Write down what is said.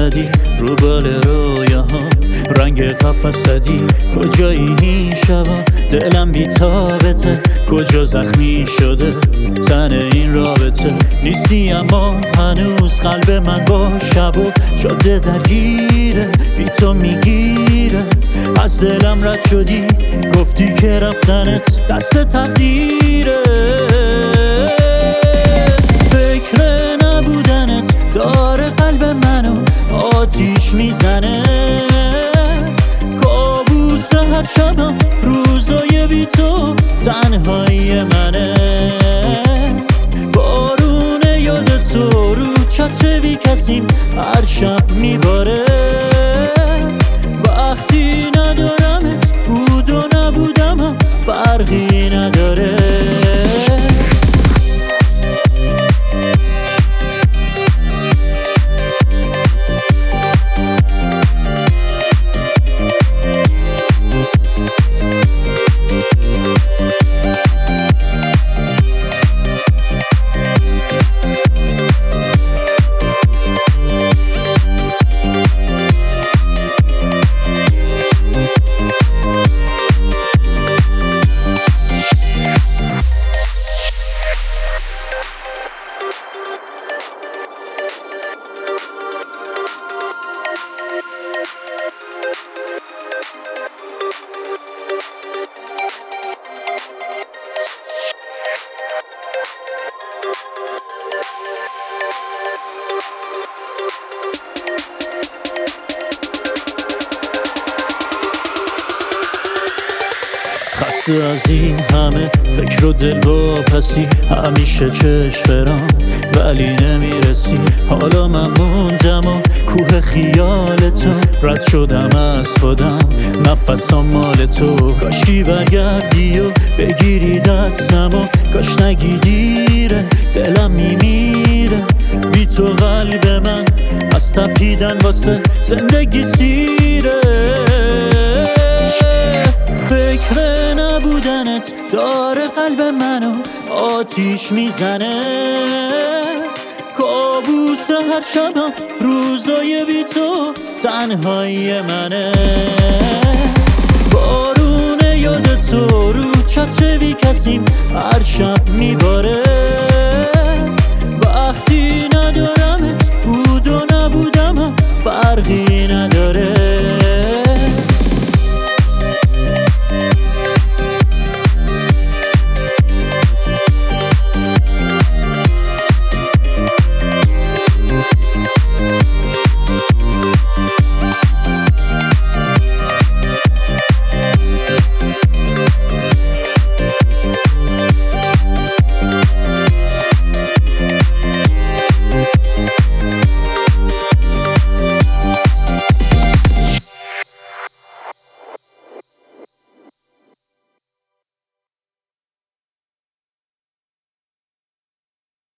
زدی رو بال رویاها، رنگ قفس زدی کجایی این شبا، دلم بی‌تابته کجا زخمی شده تن این رابطه، نیستی اما هنوز قلب من با شب و جاده درگیره، بی تو میگیره، از دلم رد شدی گفتی که رفتنت دست تقدیره، فکر نبودنت داره قلب منو آتیش میزنه، کابوس هر شبم روزای بی تو تنهایی منه، بارون یاد تو رو چتر بی کسیم هر شب میباره، وقتی ندارمت بود و نبودم فرقی نداره. خسته از این همه فکر و دل و پسی، همیشه چشم برام ولی نمیرسی، حالا من موندم و کوه خیال تو، رد شدم از خودم نفسام مال تو، کاشکی برگردی و بگیری دستم و کاش نگی دیره دلم میمیره، بی تو قلب من از تپیدن واسه زندگی سیره، فکر نبودنت داره قلب منو آتیش میزنه، کابوس هر شبم روزای بی تو تنهایی منه، بارون یاد تو رو چتر بی کسیم هر شب میباره،